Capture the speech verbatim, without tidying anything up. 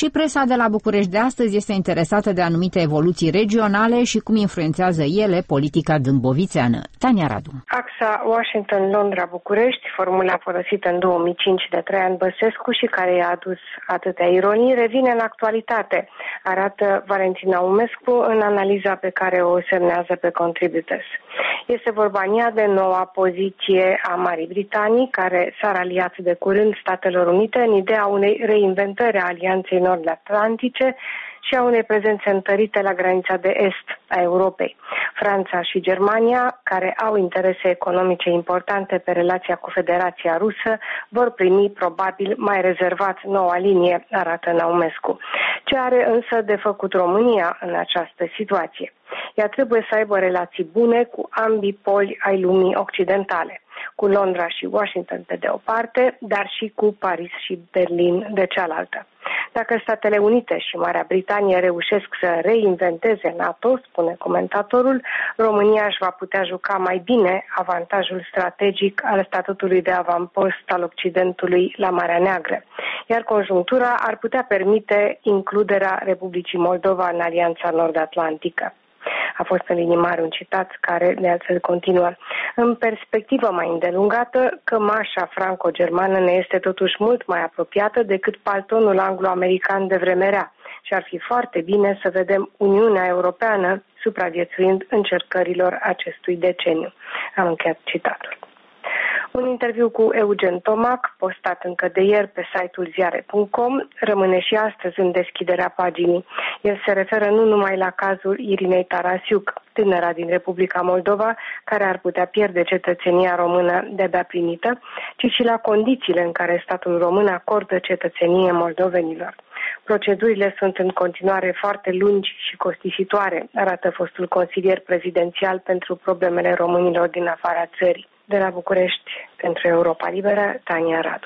Și presa de la București de astăzi este interesată de anumite evoluții regionale și cum influențează ele politica dâmbovițeană. Tania Radu. Axa Washington-Londra-București, formula folosită în două mii cinci de Traian Băsescu și care i-a adus atâtea ironii, revine în actualitate, arată Valentina Umescu în analiza pe care o semnează pe Contributors. Este vorba în ea de noua poziție a Marii Britanii, care s-a raliat de curând Statelor Unite în ideea unei reinventări a Alianței Nord-Atlantice și a unei prezențe întărite la granița de est a Europei. Franța și Germania, care au interese economice importante pe relația cu Federația Rusă, vor primi probabil mai rezervat noua linie, arată Naumescu. Ce are însă de făcut România în această situație? Ea trebuie să aibă relații bune cu ambii poli ai lumii occidentale, cu Londra și Washington pe de o parte, dar și cu Paris și Berlin de cealaltă. Dacă Statele Unite și Marea Britanie reușesc să reinventeze NATO, spune comentatorul, România își va putea juca mai bine avantajul strategic al statutului de avampost al Occidentului la Marea Neagră, iar conjunctura ar putea permite includerea Republicii Moldova în Alianța Nord-Atlantică. A fost în linii mari un citat care de altfel continuă. În perspectivă mai îndelungată, cămașa franco-germană ne este totuși mult mai apropiată decât paltonul anglo-american de vreme rea și ar fi foarte bine să vedem Uniunea Europeană supraviețuind încercărilor acestui deceniu. Am încheiat citatul. Un interviu cu Eugen Tomac, postat încă de ieri pe site-ul ziare punct com, rămâne și astăzi în deschiderea paginii. El se referă nu numai la cazul Irinei Tarasiuc, tânăra din Republica Moldova, care ar putea pierde cetățenia română de-abia primită, ci și la condițiile în care statul român acordă cetățenie moldovenilor. Procedurile sunt în continuare foarte lungi și costisitoare, arată fostul consilier prezidențial pentru problemele românilor din afara țării. De la București, pentru Europa Liberă, Tania Radu.